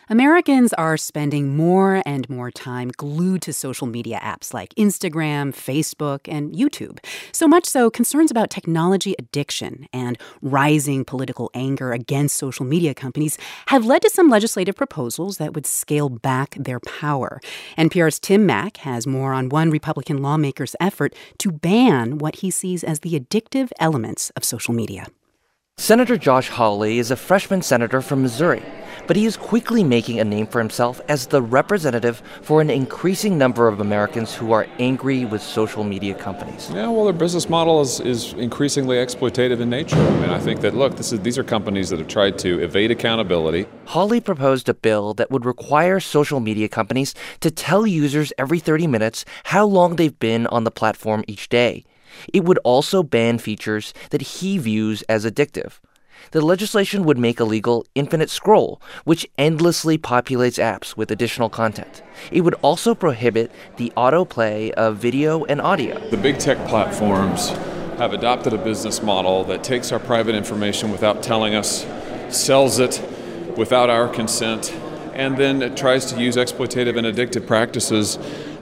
Americans are spending more and more time glued to social media apps like Instagram, Facebook, and YouTube. So much so, concerns about technology addiction and rising political anger against social media companies have led to some legislative proposals that would scale back their power. NPR's Tim Mak has more on one Republican lawmaker's effort to ban what he sees as the addictive elements of social media. Senator Josh Hawley is a freshman senator from Missouri, but he is quickly making a name for himself as the representative for an increasing number of Americans who are angry with social media companies. Yeah, well, their business model is increasingly exploitative in nature. I mean, I think that, look, these are companies that have tried to evade accountability. Hawley proposed a bill that would require social media companies to tell users every 30 minutes how long they've been on the platform each day. It would also ban features that he views as addictive. The legislation would make illegal infinite scroll, which endlessly populates apps with additional content. It would also prohibit the autoplay of video and audio. The big tech platforms have adopted a business model that takes our private information without telling us, sells it without our consent, and then it tries to use exploitative and addictive practices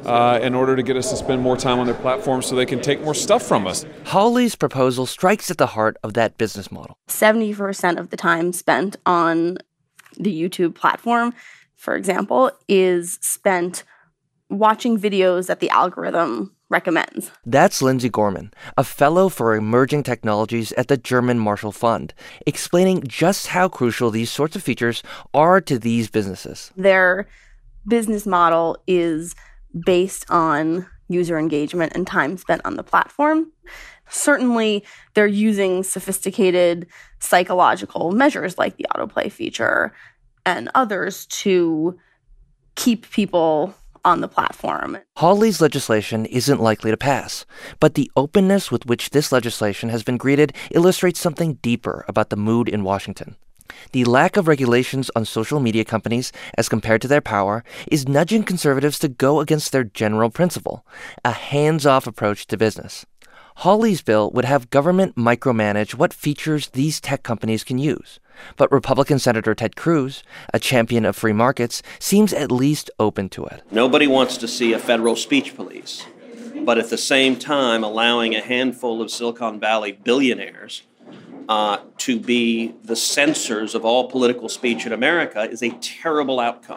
in order to get us to spend more time on their platform so they can take more stuff from us. Hawley's proposal strikes at the heart of that business model. 70% of the time spent on the YouTube platform, for example, is spent watching videos that the algorithm recommends. That's Lindsay Gorman, a fellow for emerging technologies at the German Marshall Fund, explaining just how crucial these sorts of features are to these businesses. Their business model is based on user engagement and time spent on the platform. Certainly, they're using sophisticated psychological measures like the autoplay feature and others to keep people on the platform. Hawley's legislation isn't likely to pass, but the openness with which this legislation has been greeted illustrates something deeper about the mood in Washington. The lack of regulations on social media companies as compared to their power is nudging conservatives to go against their general principle, a hands-off approach to business. Hawley's bill would have government micromanage what features these tech companies can use. But Republican Senator Ted Cruz, a champion of free markets, seems at least open to it. Nobody wants to see a federal speech police, but at the same time allowing a handful of Silicon Valley billionaires to be the censors of all political speech in America is a terrible outcome.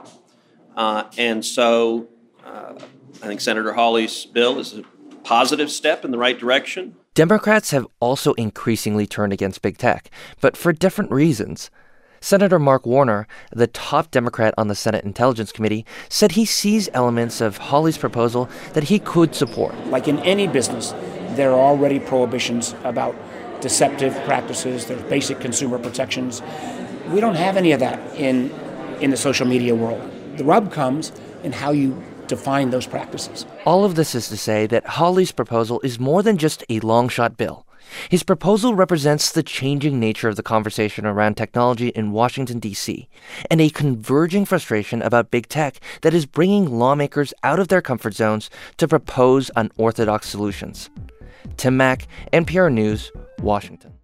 And so I think Senator Hawley's bill is a positive step in the right direction. Democrats have also increasingly turned against big tech, but for different reasons. Senator Mark Warner, the top Democrat on the Senate Intelligence Committee, said he sees elements of Hawley's proposal that he could support. Like in any business, there are already prohibitions about deceptive practices. There's basic consumer protections. We don't have any of that in the social media world. The rub comes in how you define those practices. All of this is to say that Hawley's proposal is more than just a long-shot bill. His proposal represents the changing nature of the conversation around technology in Washington, D.C., and a converging frustration about big tech that is bringing lawmakers out of their comfort zones to propose unorthodox solutions. Tim Mak, NPR News, Washington.